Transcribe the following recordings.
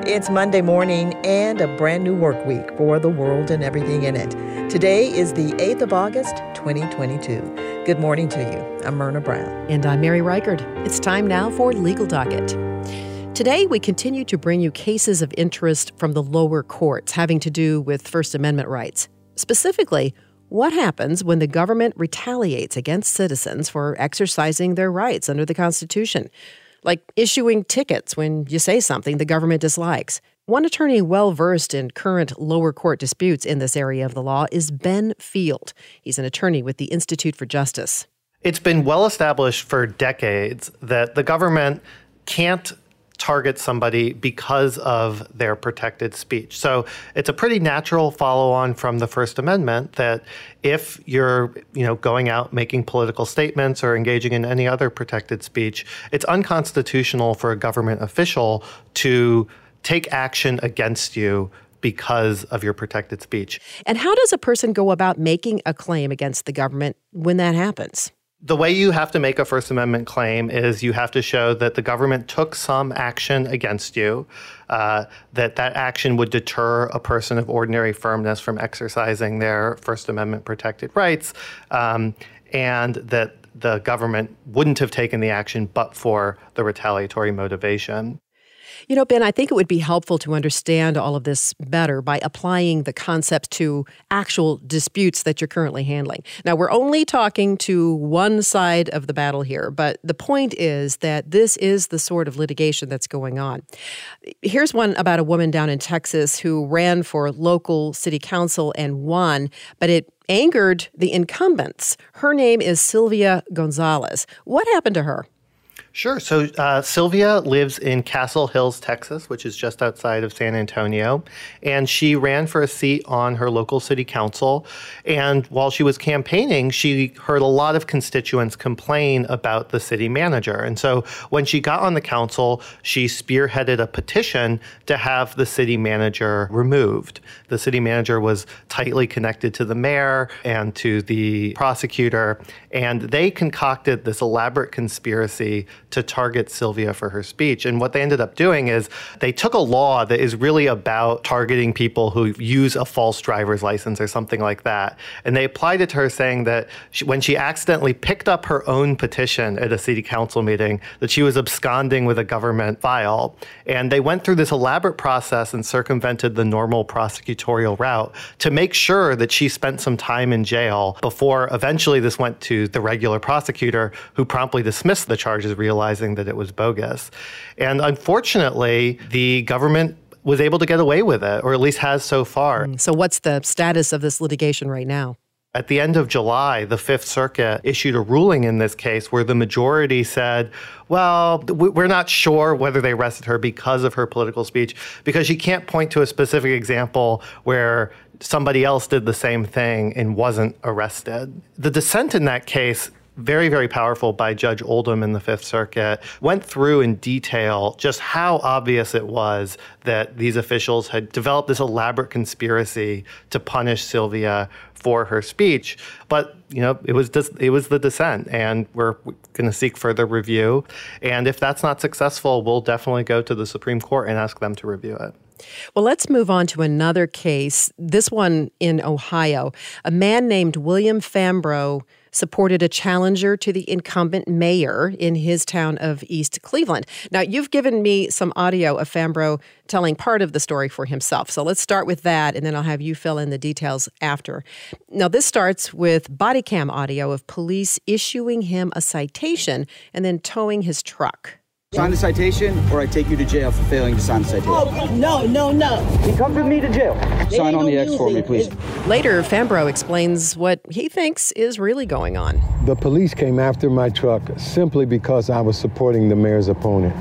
It's Monday morning and a brand new work week for the world and everything in it. Today is the 8th of August, 2022. Good morning to you. I'm Myrna Brown. And I'm Mary Reichard. It's time now for Legal Docket. Today, we continue to bring you cases of interest from the lower courts having to do with First Amendment rights. Specifically, what happens when the government retaliates against citizens for exercising their rights under the Constitution? Like issuing tickets when you say something the government dislikes. One attorney well-versed in current lower court disputes in this area of the law is Ben Field. He's an attorney with the Institute for Justice. It's been well established for decades that the government can't target somebody because of their protected speech. So it's a pretty natural follow-on from the First Amendment that if you're, going out making political statements or engaging in any other protected speech, it's unconstitutional for a government official to take action against you because of your protected speech. And how does a person go about making a claim against the government when that happens? The way you have to make a First Amendment claim is you have to show that the government took some action against you, that action would deter a person of ordinary firmness from exercising their First Amendment protected rights, and that the government wouldn't have taken the action but for the retaliatory motivation. Ben, I think it would be helpful to understand all of this better by applying the concepts to actual disputes that you're currently handling. Now, we're only talking to one side of the battle here, but the point is that this is the sort of litigation that's going on. Here's one about a woman down in Texas who ran for local city council and won, but it angered the incumbents. Her name is Sylvia Gonzalez. What happened to her? Sure. So Sylvia lives in Castle Hills, Texas, which is just outside of San Antonio. And she ran for a seat on her local city council. And while she was campaigning, she heard a lot of constituents complain about the city manager. And so when she got on the council, she spearheaded a petition to have the city manager removed. The city manager was tightly connected to the mayor and to the prosecutor. And they concocted this elaborate conspiracy to target Sylvia for her speech. And what they ended up doing is they took a law that is really about targeting people who use a false driver's license or something like that. And they applied it to her, saying that when she accidentally picked up her own petition at a city council meeting, that she was absconding with a government file. And they went through this elaborate process and circumvented the normal prosecutorial route to make sure that she spent some time in jail before eventually this went to the regular prosecutor, who promptly dismissed the charges, realizing that it was bogus. And unfortunately, the government was able to get away with it, or at least has so far. So what's the status of this litigation right now? At the end of July, the Fifth Circuit issued a ruling in this case where the majority said, well, we're not sure whether they arrested her because of her political speech, because she can't point to a specific example where somebody else did the same thing and wasn't arrested. The dissent in that case, very, very powerful, by Judge Oldham in the Fifth Circuit, went through in detail just how obvious it was that these officials had developed this elaborate conspiracy to punish Sylvia for her speech. But, it was the dissent, and we're going to seek further review. And if that's not successful, we'll definitely go to the Supreme Court and ask them to review it. Well, let's move on to another case, this one in Ohio. A man named William Fambrough supported a challenger to the incumbent mayor in his town of East Cleveland. Now, you've given me some audio of Fambrough telling part of the story for himself. So let's start with that, and then I'll have you fill in the details after. Now, this starts with body cam audio of police issuing him a citation and then towing his truck. Sign the citation, or I take you to jail for failing to sign the citation. Oh, no. He comes with me to jail. Sign on the X for me, please. Later, Fambrough explains what he thinks is really going on. The police came after my truck simply because I was supporting the mayor's opponent.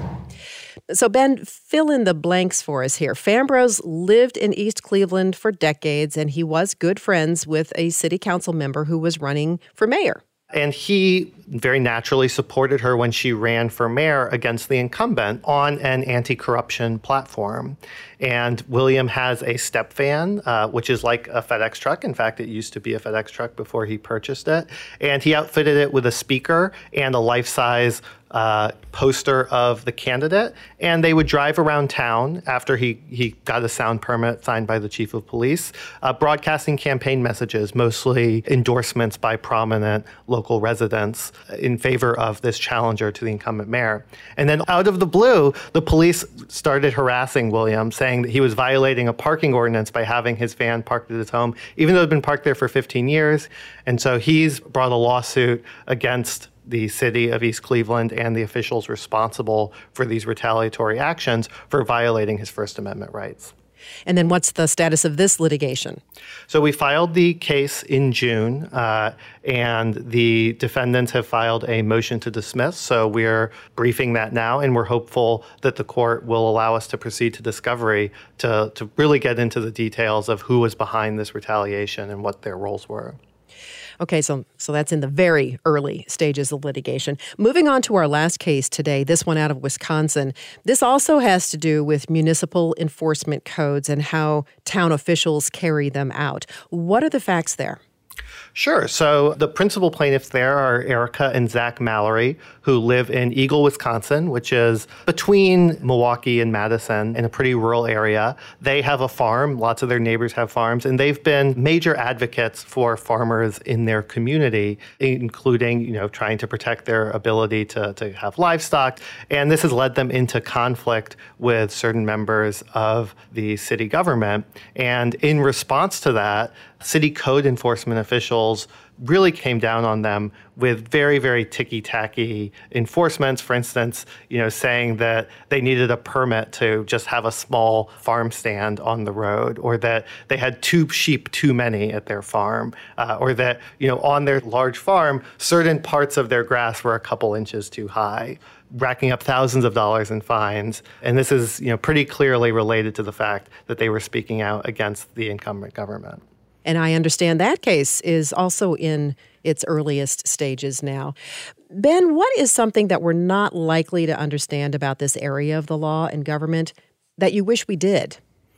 So, Ben, fill in the blanks for us here. Fambrough's lived in East Cleveland for decades, and he was good friends with a city council member who was running for mayor. And he very naturally supported her when she ran for mayor against the incumbent on an anti-corruption platform. And William has a step van, which is like a FedEx truck. In fact, it used to be a FedEx truck before he purchased it. And he outfitted it with a speaker and a life-size poster of the candidate, and they would drive around town after he got a sound permit signed by the chief of police, broadcasting campaign messages, mostly endorsements by prominent local residents in favor of this challenger to the incumbent mayor. And then out of the blue, the police started harassing William, saying that he was violating a parking ordinance by having his van parked at his home, even though it had been parked there for 15 years. And so he's brought a lawsuit against the city of East Cleveland and the officials responsible for these retaliatory actions for violating his First Amendment rights. And then what's the status of this litigation? So we filed the case in June, and the defendants have filed a motion to dismiss. So we're briefing that now, and we're hopeful that the court will allow us to proceed to discovery to really get into the details of who was behind this retaliation and what their roles were. Okay, so that's in the very early stages of litigation. Moving on to our last case today, this one out of Wisconsin. This also has to do with municipal enforcement codes and how town officials carry them out. What are the facts there? Sure. So the principal plaintiffs there are Erica and Zach Mallory, who live in Eagle, Wisconsin, which is between Milwaukee and Madison in a pretty rural area. They have a farm. Lots of their neighbors have farms, and they've been major advocates for farmers in their community, including, trying to protect their ability to have livestock. And this has led them into conflict with certain members of the city government. And in response to that, city code enforcement officials really came down on them with very, very ticky-tacky enforcements. For instance, saying that they needed a permit to just have a small farm stand on the road, or that they had 2 sheep too many at their farm, or that, on their large farm, certain parts of their grass were a couple inches too high, racking up thousands of dollars in fines. And this is, pretty clearly related to the fact that they were speaking out against the incumbent government. And I understand that case is also in its earliest stages now. Ben, what is something that we're not likely to understand about this area of the law and government that you wish we did?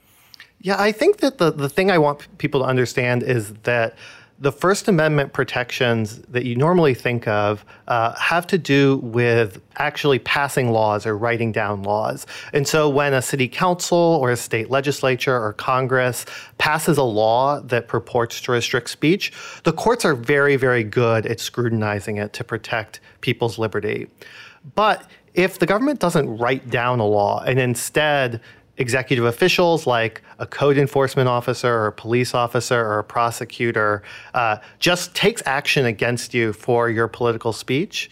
Yeah, I think that the thing I want people to understand is that the First Amendment protections that you normally think of have to do with actually passing laws or writing down laws. And so when a city council or a state legislature or Congress passes a law that purports to restrict speech, the courts are very, very good at scrutinizing it to protect people's liberty. But if the government doesn't write down a law and instead executive officials like a code enforcement officer or a police officer or a prosecutor just takes action against you for your political speech,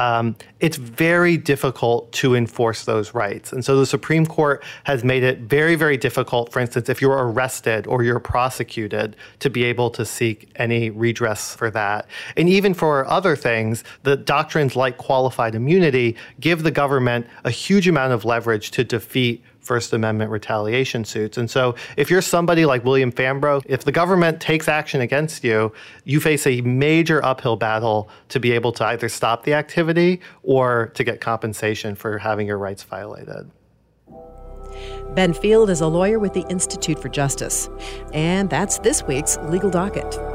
it's very difficult to enforce those rights. And so the Supreme Court has made it very, very difficult, for instance, if you're arrested or you're prosecuted, to be able to seek any redress for that. And even for other things, the doctrines like qualified immunity give the government a huge amount of leverage to defeat First Amendment retaliation suits. And so if you're somebody like William Fambrough, if the government takes action against you, you face a major uphill battle to be able to either stop the activity or to get compensation for having your rights violated. Ben Field is a lawyer with the Institute for Justice. And that's this week's Legal Docket.